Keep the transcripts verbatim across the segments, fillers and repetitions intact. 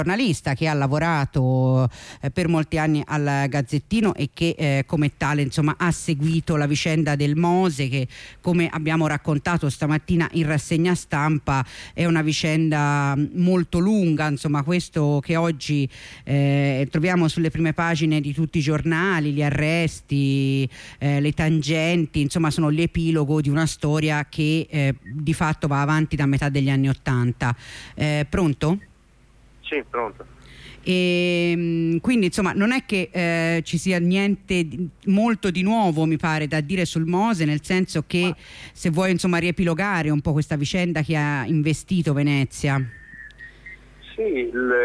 giornalista che ha lavorato eh, per molti anni al Gazzettino e che eh, come tale insomma ha seguito la vicenda del Mose, che come abbiamo raccontato stamattina in rassegna stampa è una vicenda molto lunga, insomma questo che oggi eh, troviamo sulle prime pagine di tutti i giornali, gli arresti, eh, le tangenti, insomma sono l'epilogo di una storia che eh, di fatto va avanti da metà degli anni Ottanta. Eh, pronto? Sì, pronto. E quindi insomma non è che eh, ci sia niente di, molto di nuovo mi pare da dire sul Mose, nel senso che Ma... se vuoi insomma riepilogare un po' questa vicenda che ha investito Venezia. Sì,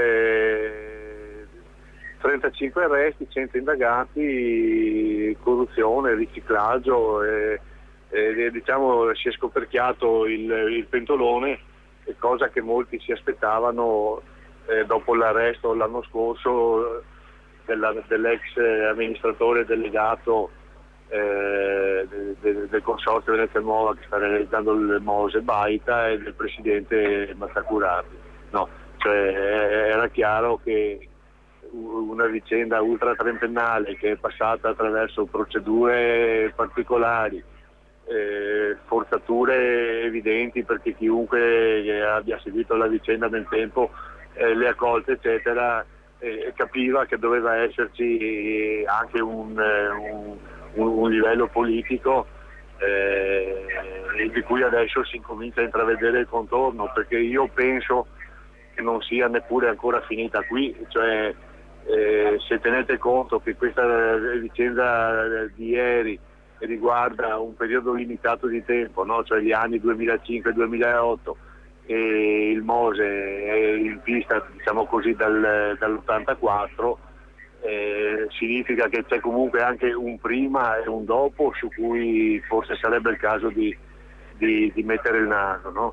le trentacinque arresti, cento indagati, corruzione, riciclaggio e, e diciamo si è scoperchiato il, il pentolone, cosa che molti si aspettavano Eh, dopo l'arresto l'anno scorso della, dell'ex amministratore delegato eh, de, de, del consorzio Venezia Nuova che sta realizzando il Mose Baita e del presidente Mazzacurati. No, cioè, era chiaro che una vicenda ultra trentennale che è passata attraverso procedure particolari, eh, forzature evidenti, perché chiunque abbia seguito la vicenda nel tempo, Eh, le accolte eccetera, eh, capiva che doveva esserci anche un, eh, un, un livello politico eh, di cui adesso si incomincia a intravedere il contorno, perché io penso che non sia neppure ancora finita qui, cioè eh, se tenete conto che questa vicenda di ieri riguarda un periodo limitato di tempo, no? Cioè gli anni duemilacinque duemilaotto, e il Mose è in pista diciamo così dal, dall'ottantaquattro, eh, significa che c'è comunque anche un prima e un dopo su cui forse sarebbe il caso di, di, di mettere il naso, no?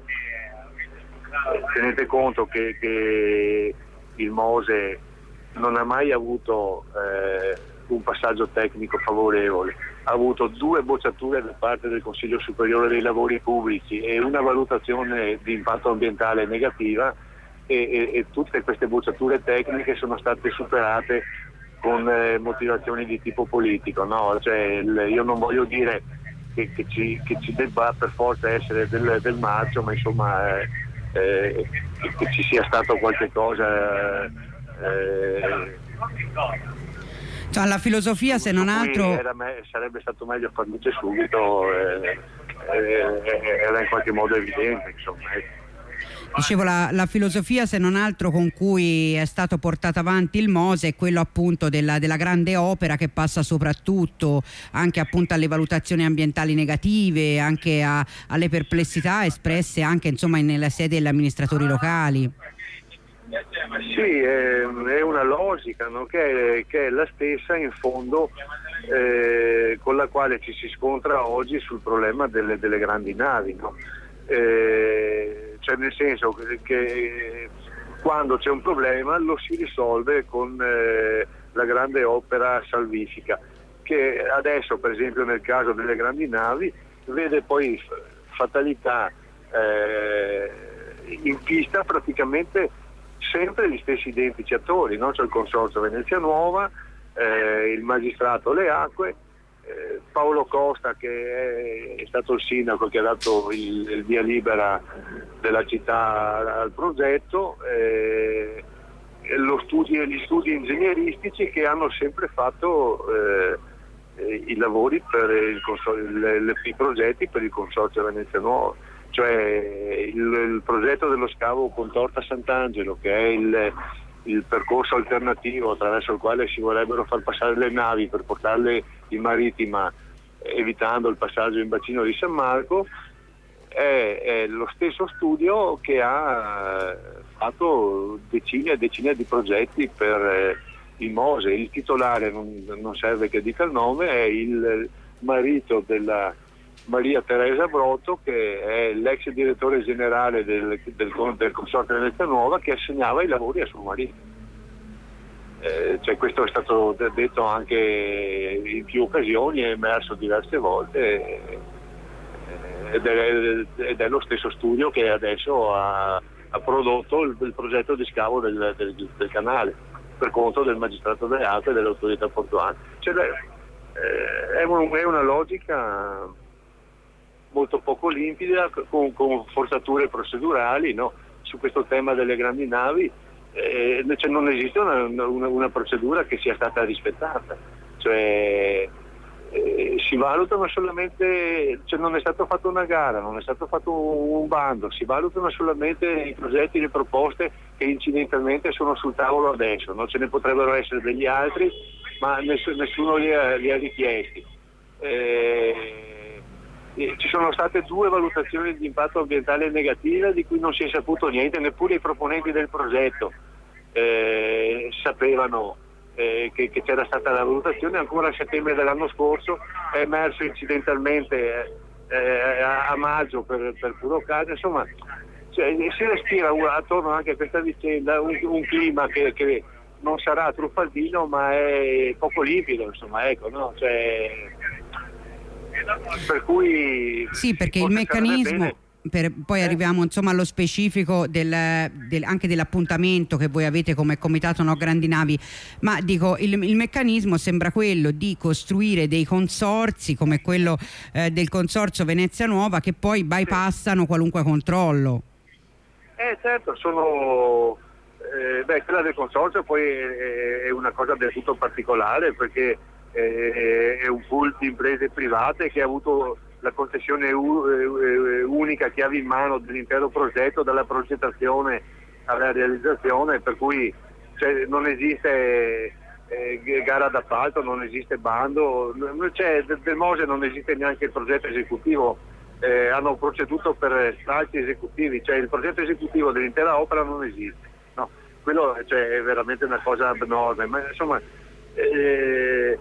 Tenete conto che, che il Mose non ha mai avuto eh, un passaggio tecnico favorevole, ha avuto due bocciature da parte del Consiglio Superiore dei Lavori Pubblici e una valutazione di impatto ambientale negativa, e, e, e tutte queste bocciature tecniche sono state superate con eh, motivazioni di tipo politico, no? Cioè, il, io non voglio dire che, che, ci, che ci debba per forza essere del, del marcio, ma insomma eh, eh, che ci sia stato qualche cosa eh, cioè, la filosofia se non altro era me, sarebbe stato meglio far luce subito, eh, eh, era in qualche modo evidente, insomma. Dicevo, la, la filosofia se non altro con cui è stato portato avanti il Mose è quello appunto della, della grande opera, che passa soprattutto anche appunto alle valutazioni ambientali negative, anche a, alle perplessità espresse anche insomma nella sede degli amministratori locali. Sì, è, è una logica, no? che, è, che è la stessa in fondo eh, con la quale ci si scontra oggi sul problema delle, delle grandi navi, no? Eh, cioè nel senso che, che quando c'è un problema lo si risolve con eh, la grande opera salvifica, che adesso per esempio nel caso delle grandi navi vede poi fatalità eh, in pista praticamente sempre gli stessi identici attori, no? C'è il Consorzio Venezia Nuova, eh, il magistrato Le Acque, eh, Paolo Costa che è, è stato il sindaco che ha dato il, il via libera della città al progetto, eh, lo studi, gli studi ingegneristici che hanno sempre fatto eh, i lavori per il, le, le, i progetti per il Consorzio Venezia Nuova. Cioè il, il progetto dello scavo Contorta Sant'Angelo, che è il, il percorso alternativo attraverso il quale si vorrebbero far passare le navi per portarle in marittima evitando il passaggio in bacino di San Marco, è, è lo stesso studio che ha fatto decine e decine di progetti per eh, il Mose. Il titolare non, non serve che dica il nome, è il marito della Maria Teresa Brotto, che è l'ex direttore generale del, del, del Consorzio Venezia Nuova, che assegnava i lavori a suo marito. Eh, cioè questo è stato detto anche in più occasioni, è emerso diverse volte eh, ed, è, ed è lo stesso studio che adesso ha, ha prodotto il, il progetto di scavo del, del, del canale per conto del magistrato delegato e dell'autorità portuale. Cioè, eh, è, un, è una logica molto poco limpida, con, con forzature procedurali, no? Su questo tema delle grandi navi eh, cioè non esiste una, una, una procedura che sia stata rispettata, cioè eh, si valutano solamente, cioè non è stato fatto una gara, non è stato fatto un bando, si valutano solamente i progetti, le proposte che incidentalmente sono sul tavolo adesso, no? Ce ne potrebbero essere degli altri, ma nessuno, nessuno li ha, li ha richiesti. Eh, ci sono state due valutazioni di impatto ambientale negative di cui non si è saputo niente, neppure i proponenti del progetto eh, sapevano eh, che, che c'era stata la valutazione. Ancora a settembre dell'anno scorso è emerso incidentalmente eh, a, a maggio per, per puro caso, insomma cioè, si respira attorno anche a questa vicenda un, un clima che, che non sarà truffaldino ma è poco limpido, insomma, ecco, no? Cioè, per cui sì, perché il meccanismo per, poi eh. arriviamo insomma allo specifico del, del, anche dell'appuntamento che voi avete come Comitato No Grandi Navi, ma dico il, il meccanismo sembra quello di costruire dei consorzi come quello eh, del consorzio Venezia Nuova che poi bypassano qualunque controllo. Eh certo, sono eh, beh, quella del consorzio poi è, è una cosa del tutto particolare perché è un pool di imprese private che ha avuto la concessione unica chiave in mano dell'intero progetto, dalla progettazione alla realizzazione, per cui cioè, non esiste eh, gara d'appalto, non esiste bando, cioè, del Mose non esiste neanche il progetto esecutivo, eh, hanno proceduto per stralci esecutivi, cioè il progetto esecutivo dell'intera opera non esiste, no, quello cioè, è veramente una cosa abnorme, ma insomma eh,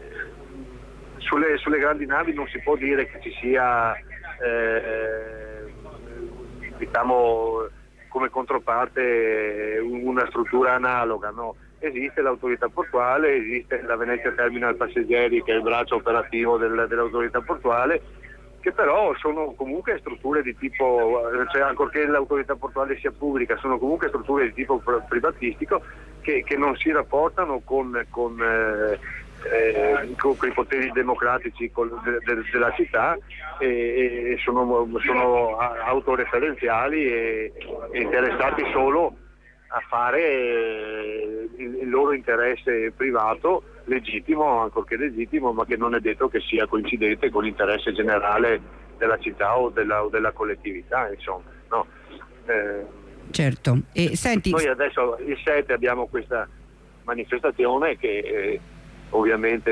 Sulle, sulle grandi navi non si può dire che ci sia eh, diciamo come controparte una struttura analoga, no? Esiste l'autorità portuale, esiste la Venezia Terminal Passeggeri che è il braccio operativo del, dell'autorità portuale, che però sono comunque strutture di tipo, cioè ancorché l'autorità portuale sia pubblica, sono comunque strutture di tipo privatistico che, che non si rapportano con, con eh, Eh, con, con i poteri democratici con, de, de, della città e, e sono, sono autoreferenziali e, e interessati solo a fare eh, il, il loro interesse privato legittimo, ancorché legittimo, ma che non è detto che sia coincidente con l'interesse generale della città o della, o della collettività, insomma, no? Eh, certo. E senti, noi adesso il sette abbiamo questa manifestazione che eh, ovviamente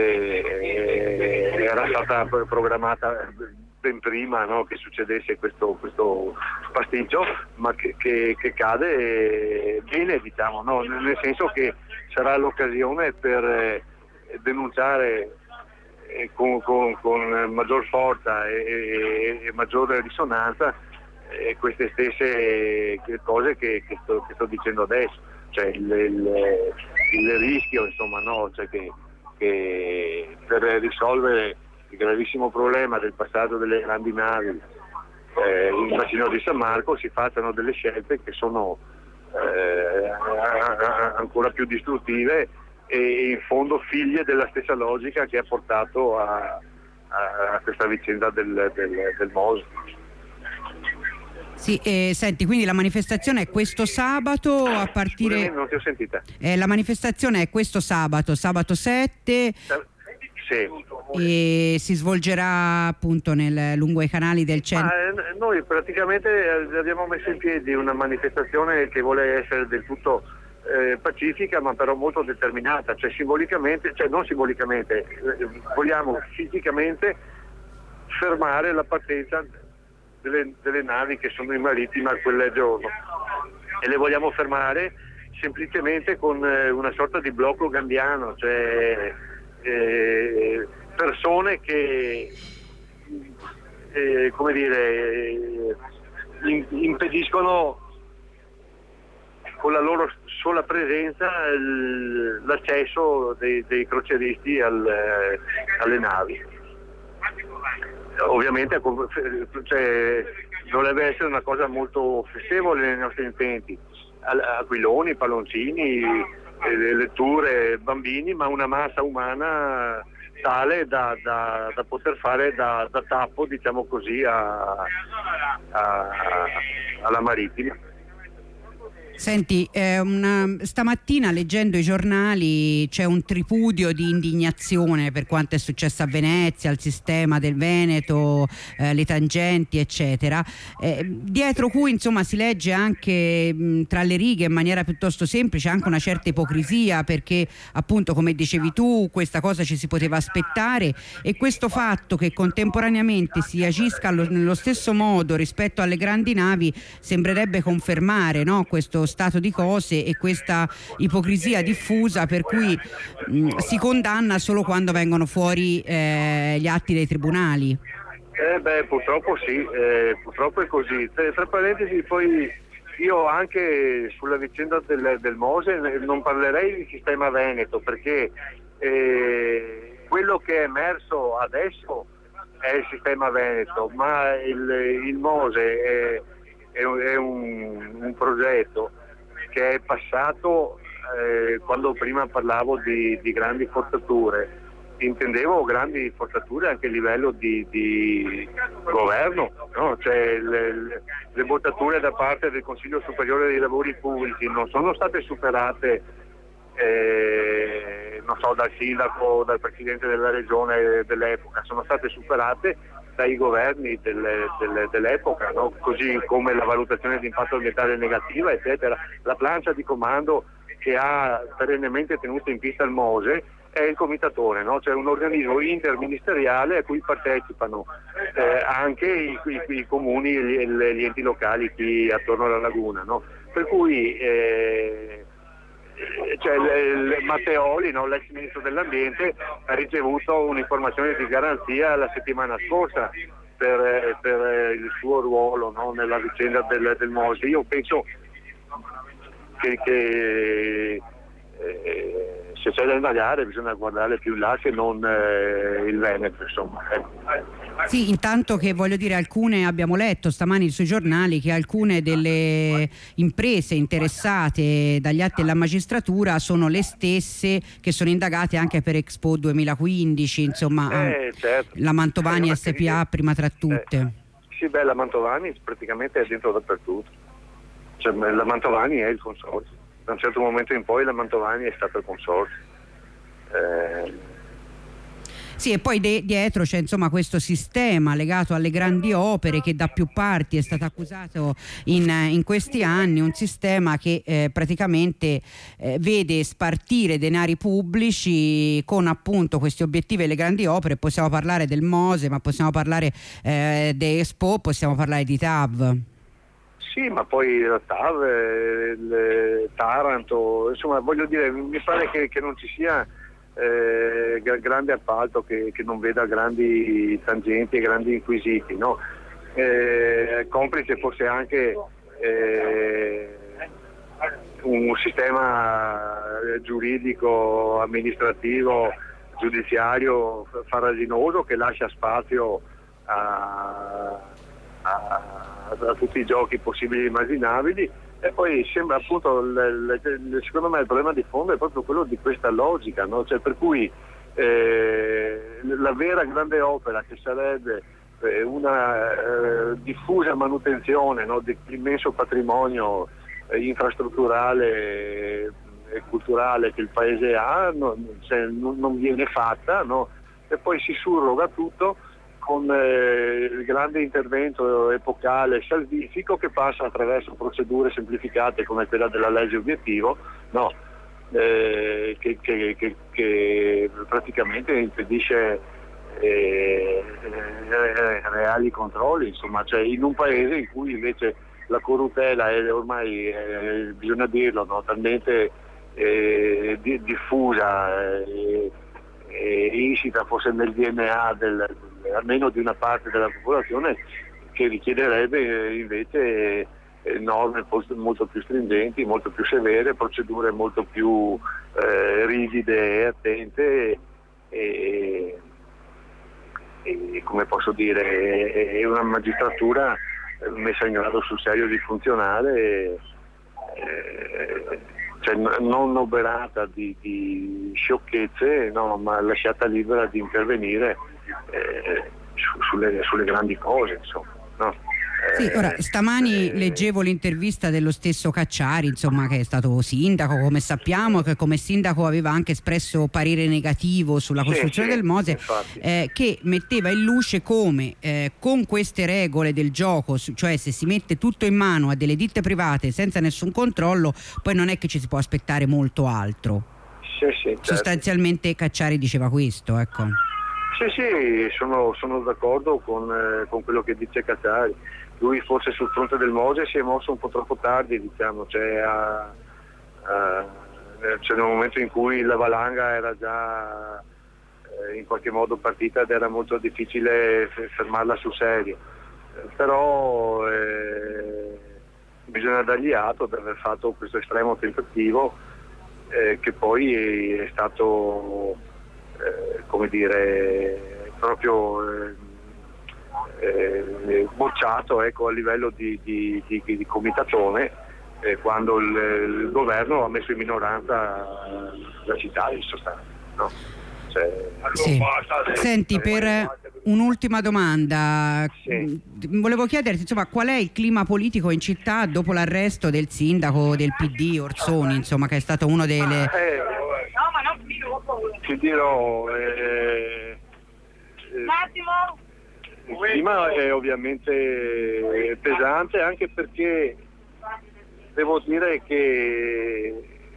eh, era stata programmata ben prima, no, che succedesse questo, questo pasticcio, ma che, che, che cade bene, diciamo, no? Nel senso che sarà l'occasione per eh, denunciare eh, con, con, con maggior forza e, e, e maggiore risonanza eh, queste stesse cose che, che, sto, che sto dicendo adesso, cioè il, il, il rischio, insomma, no? Cioè che che per risolvere il gravissimo problema del passaggio delle grandi navi eh, in bacino di San Marco si facciano delle scelte che sono eh, ancora più distruttive e in fondo figlie della stessa logica che ha portato a, a questa vicenda del, del, del Mose. Sì, eh, senti, quindi la manifestazione è questo sabato a partire... Scusami, non ti ho sentita. Eh, la manifestazione è questo sabato, sabato sette, sì. E si svolgerà appunto nel, lungo i canali del centro. Ma, eh, noi praticamente abbiamo messo in piedi una manifestazione che vuole essere del tutto eh, pacifica, ma però molto determinata, cioè simbolicamente, cioè non simbolicamente, eh, vogliamo fisicamente fermare la partenza Delle, delle navi che sono in marittima quel giorno e le vogliamo fermare semplicemente con eh, una sorta di blocco gambiano, cioè eh, persone che eh, come dire in, impediscono con la loro sola presenza il, l'accesso dei, dei crocieristi al, eh, alle navi. Ovviamente cioè, dovrebbe essere una cosa molto festevole nei nostri intenti, aquiloni, palloncini, eh, letture, bambini, ma una massa umana tale da, da, da poter fare da, da tappo, diciamo così, a, a, alla Marittima. Senti, eh, una, stamattina leggendo i giornali c'è un tripudio di indignazione per quanto è successo a Venezia, al sistema del Veneto, eh, le tangenti eccetera, eh, dietro cui insomma si legge anche mh, tra le righe in maniera piuttosto semplice anche una certa ipocrisia, perché appunto come dicevi tu questa cosa ci si poteva aspettare, e questo fatto che contemporaneamente si agisca allo, nello stesso modo rispetto alle grandi navi sembrerebbe confermare, no, questo stato di cose e questa ipocrisia diffusa per cui mh, si condanna solo quando vengono fuori eh, gli atti dei tribunali. Eh beh, purtroppo sì, eh, purtroppo è così. Tra, tra parentesi, poi io anche sulla vicenda del, del Mose non parlerei di sistema Veneto, perché eh, quello che è emerso adesso è il sistema Veneto, ma il, il Mose è, è, è un, un progetto che è passato eh, quando prima parlavo di, di grandi forzature, intendevo grandi forzature anche a livello di, di governo, no? Cioè le, le votature da parte del Consiglio Superiore dei Lavori Pubblici non sono state superate eh, non so, dal sindaco, dal presidente della regione dell'epoca, sono state superate dai governi delle, delle, dell'epoca, no? Così come la valutazione di impatto ambientale negativa, eccetera. La plancia di comando che ha perennemente tenuto in pista il Mose è il comitatore, no? Cioè un organismo interministeriale a cui partecipano eh, anche i, i, i comuni e gli, gli enti locali qui attorno alla laguna, no? Per cui eh, cioè, il, il Matteoli, no, l'ex ministro dell'ambiente, ha ricevuto un'informazione di garanzia la settimana scorsa per, per il suo ruolo, no, nella vicenda del, del Mose. Io penso che, che eh, se c'è da indagare bisogna guardare più in là che non eh, il Veneto, insomma. Sì, intanto che voglio dire, alcune abbiamo letto stamani sui giornali che alcune delle imprese interessate dagli atti della magistratura sono le stesse che sono indagate anche per Expo duemilaquindici, insomma eh, certo. La Mantovani S P A prima tra tutte. Eh, sì, beh, la Mantovani praticamente è dentro dappertutto, cioè, la Mantovani è il consorzio, da un certo momento in poi la Mantovani è stata il consorzio. Eh, Sì, e poi de- dietro c'è insomma questo sistema legato alle grandi opere che da più parti è stato accusato in, in questi anni, un sistema che eh, praticamente eh, vede spartire denari pubblici con appunto questi obiettivi e le grandi opere. Possiamo parlare del Mose, ma possiamo parlare eh, di Expo, possiamo parlare di T A V. Sì, ma poi la T A V, il Taranto, insomma voglio dire, mi pare che, che non ci sia Eh, grande appalto che, che non veda grandi tangenti e grandi inquisiti, no? Eh, complice forse anche eh, un sistema giuridico, amministrativo, giudiziario farraginoso che lascia spazio a, a, a tutti i giochi possibili e immaginabili. E poi sembra appunto, l, l, secondo me il problema di fondo è proprio quello di questa logica, no? Cioè, per cui eh, la vera grande opera che sarebbe eh, una eh, diffusa manutenzione, no, dell'immenso patrimonio eh, infrastrutturale e culturale che il paese ha, no, cioè, non, non viene fatta, no? E poi si surroga tutto con eh, il grande intervento epocale salvifico che passa attraverso procedure semplificate come quella della legge obiettivo, no? eh, che, che, che, che praticamente impedisce eh, eh, reali controlli, insomma, cioè, in un paese in cui invece la corruttela è ormai, eh, bisogna dirlo, no? Talmente eh, di, diffusa e eh, insita forse nel D N A del almeno di una parte della popolazione, che richiederebbe invece norme molto più stringenti, molto più severe, procedure molto più eh, rigide e attente e, e come posso dire, è una magistratura messa in grado sul serio di funzionare, eh, cioè non oberata di, di sciocchezze, no, ma lasciata libera di intervenire eh, su, sulle, sulle grandi cose, insomma, no? Sì, ora stamani leggevo l'intervista dello stesso Cacciari, insomma, che è stato sindaco, come sappiamo, che come sindaco aveva anche espresso parere negativo sulla costruzione sì, sì, del Mose, eh, che metteva in luce come eh, con queste regole del gioco, cioè se si mette tutto in mano a delle ditte private senza nessun controllo, poi non è che ci si può aspettare molto altro. Sì, sì, certo. Sostanzialmente Cacciari diceva questo, ecco. Sì, sì, sono, sono d'accordo con, eh, con quello che dice Cacciari. Lui forse sul fronte del Mose si è mosso un po' troppo tardi, diciamo, cioè, a, a, cioè nel momento in cui la valanga era già eh, in qualche modo partita ed era molto difficile fermarla sul serio. Eh, però eh, bisogna dargli atto di aver fatto questo estremo tentativo eh, che poi è stato, eh, come dire, proprio... Eh, Eh, bocciato, ecco, a livello di, di, di, di comitatone eh, quando il, il governo ha messo in minoranza la città in sostanza, no? Cioè, sì. Senti, per un'ultima domanda, sì. volevo chiederti, insomma, qual è il clima politico in città dopo l'arresto del sindaco del P D Orsoni, insomma, che è stato uno delle... Eh, ti dirò eh, un attimo. il clima è ovviamente pesante, anche perché devo dire che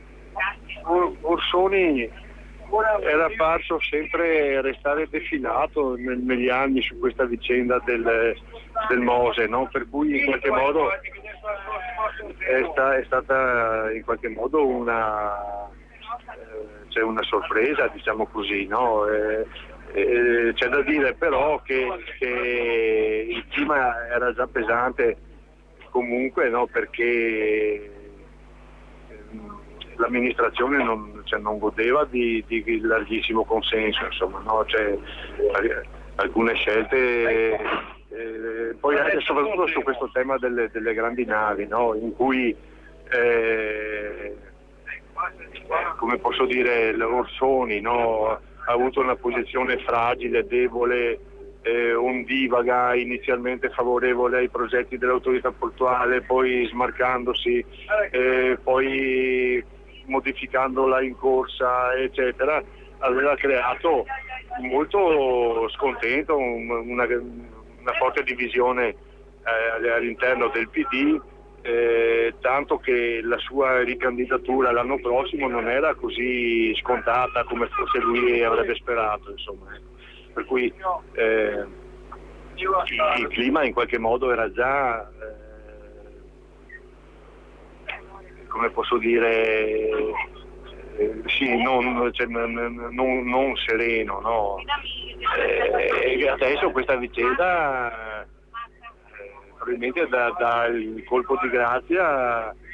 Orsoni era parso sempre restare defilato negli anni su questa vicenda del, del Mose, no? Per cui in qualche modo è, sta, è stata in qualche modo una, eh, cioè una sorpresa, diciamo così, no? Eh, Eh, c'è da dire però che, che il clima era già pesante comunque, no? Perché l'amministrazione non, cioè, non godeva di, di larghissimo consenso, insomma, no? Cioè, alcune scelte eh, poi anche soprattutto su questo tema delle, delle grandi navi, no? In cui eh, come posso dire, Orsoni, no? Ha avuto una posizione fragile, debole, eh, ondivaga, inizialmente favorevole ai progetti dell'autorità portuale, poi smarcandosi, eh, poi modificandola in corsa, eccetera, aveva creato molto scontento, una, una forte divisione eh, all'interno del P D. Eh, tanto che la sua ricandidatura l'anno prossimo non era così scontata come forse lui avrebbe sperato, insomma. Per cui eh, il clima in qualche modo era già eh, come posso dire eh, sì, non, cioè, non, non sereno, no? Eh, e adesso questa vicenda probabilmente dà, dà il colpo di grazia a,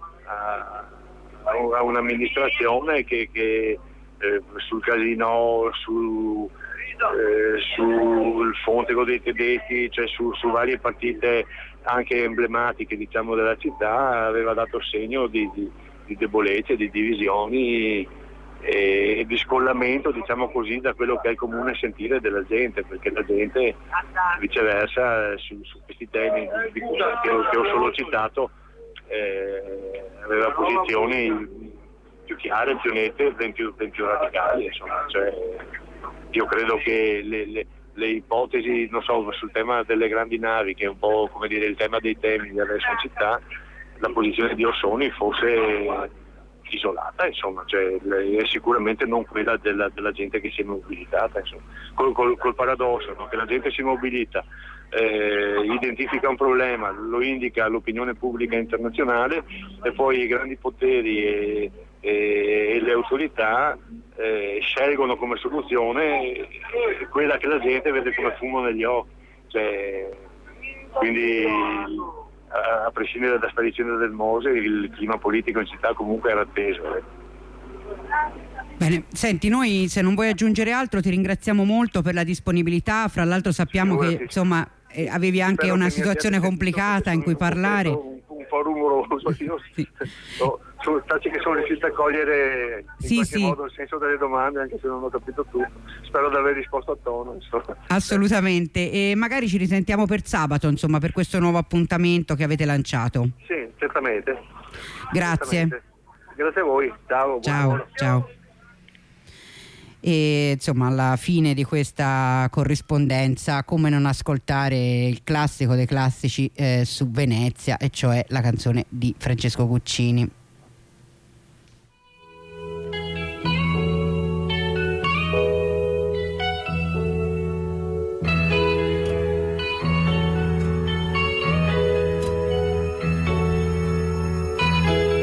a un'amministrazione che, che eh, sul casino, su, eh, sul Fontego dei Tedeschi, cioè su, su varie partite anche emblematiche, diciamo, della città, aveva dato segno di, di, di debolezze, di divisioni e di scollamento, diciamo così, da quello che è il comune sentire della gente, perché la gente viceversa su, su questi temi di cui, che, ho, che ho solo citato eh, aveva posizioni più chiare, più nette, ben più, ben più radicali, insomma. Cioè, io credo che le, le, le ipotesi, non so, sul tema delle grandi navi, che è un po' come dire il tema dei temi di adesso in città, la posizione di Orsoni fosse isolata, insomma, cioè, è sicuramente non quella della, della gente che si è mobilitata, insomma. Col, col, col paradosso, no? Che la gente si mobilita, eh, identifica un problema, lo indica all'opinione pubblica internazionale e poi i grandi poteri e, e, e le autorità eh, scelgono come soluzione quella che la gente vede come fumo negli occhi, cioè, quindi a prescindere da sta vicenda del Mose il clima politico in città comunque era atteso. Eh. Bene, senti, noi se non vuoi aggiungere altro ti ringraziamo molto per la disponibilità, fra l'altro sappiamo che insomma eh, avevi anche Spero una che mi situazione abbiate complicata sentito, in cui perché sono parlare. Un, un po' rumoroso, io Sì. no, sono stati che sono riuscito a cogliere in Sì, qualche sì. modo il senso delle domande, anche se non ho capito tutto. Spero di aver risposto a tono, insomma. Assolutamente, e magari ci risentiamo per sabato, insomma, per questo nuovo appuntamento che avete lanciato. Sì, certamente. Grazie. Certamente. Grazie a voi. Ciao. buon Ciao, lavoro. ciao. E insomma, alla fine di questa corrispondenza, come non ascoltare il classico dei classici eh, su Venezia, e cioè la canzone di Francesco Guccini.